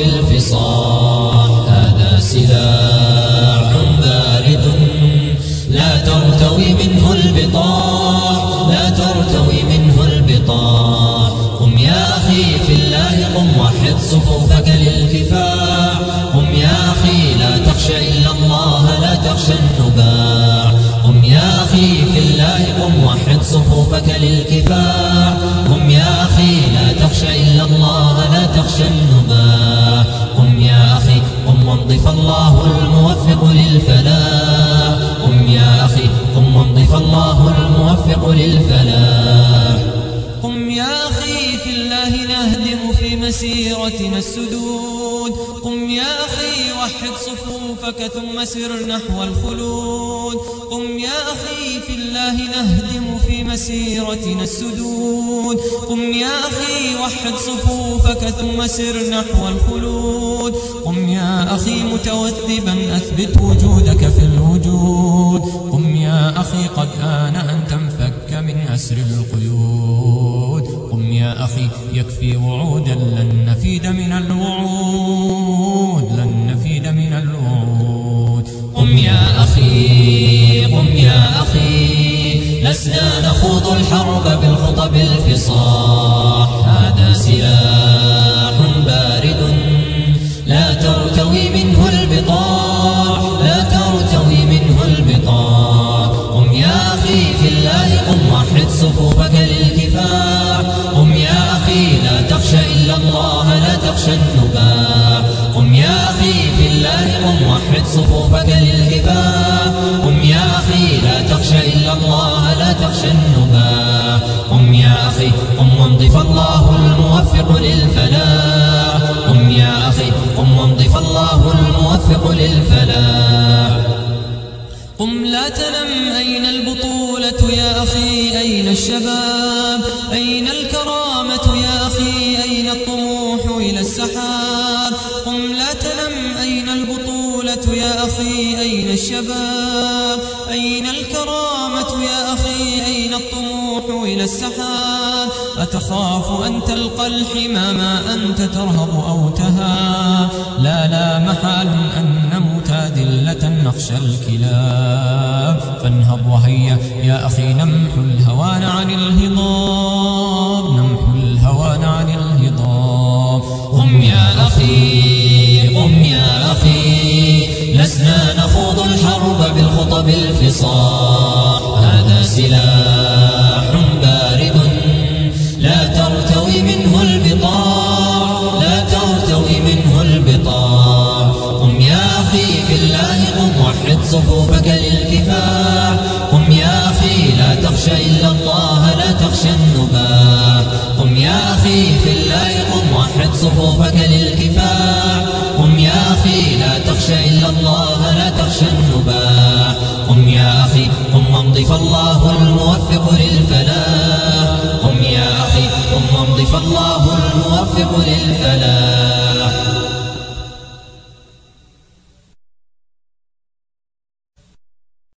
بالفصاح. هذا سلاح بارد لا ترتوي منه البطاح، لا ترتوي منه البطاح. قم يا أخي في الله قم وحد صفوفك للكفاح. قم يا أخي لا تخشى إلا الله لا تخشى النباح. قم يا أخي في الله قم وحد صفوفك للكفاح. قم يا أخي لا تخشى إلا الله لا تخشى النباح. قم يا أخي قم وامض فالله الموفق للفلاح. قم يا أخي قم وامض فالله الموفق للفلاح. قم يا أخي في الله نهدم في مسيرتنا السدود. قم يا أخي وحد صفوفك ثم سر نحو الخلود. قم يا أخي في الله نهدم في مسيرتنا السدود. قم يا أخي وحد صفوفك ثم سر نحو الخلود. قم يا أخي متوثبا أثبت وجودك في الوجود. قم يا أخي قد آن أن تنفك من أسر القيود. قم يا أخي يكفي وعودا لن نفيد من الوعود، لن نفيد من الوعود. قم يا أخي قم يا أخي لسنا نخوض الحرب بالخطب الفصاح. هذا سلاح بارد لا ترتوي منه البطاح، لا ترتوي منه البطاح. قم يا أخي في الله قم وحد صفوفك للكفاح. قم يا أخي لا تخشى إلا الله لا تخشى النباح. قم يا أخي في الله قم وحد صفوفك للكفاح. قم يا أخي لا تخشى إلا الله لا تخشى النباح. قم يا أخي قم وامض فالله الموفق للفلاح. قم يا أخي قم وامض فالله الموفق للفلاح. قم لا تنم أين البطولة يا أخي أين الشباب، أين الكرامة يا أخي أين الطموح إلى السحاب. قم لا تنم أين البطولة يا أخي أين الشباب، أين الكرامة يا أخي أين الطموح إلى السحاب. أتخاف أن تلقى الحمى ما أنت ترهب أو تهاب. لا لا محال أن نموت ذلة نخشى الكلاب. فانهض وهيا يا أخي نمحو الهوان عن الهضاب، نمحو الهوان عن الهضاب. قم يا أخي قم يا أخي لسنا نخوض الحرب بالخطب الفصاح. هذا سلاح بارد لا ترتوي منه البطاح، لا ترتوي منه البطاح. قم يا أخي في الله قم وحد صفوفك للكفاح. قم يا أخي لا تخشى إلا الله لا تخشى النباح. قم يا أخي في الله قم وحد صفوفك للكفاح. قم يا أخي لا تخشى إلا الله لا تخشى النباح. قم يا أخي قم وامض فالله الموفق للفلاح.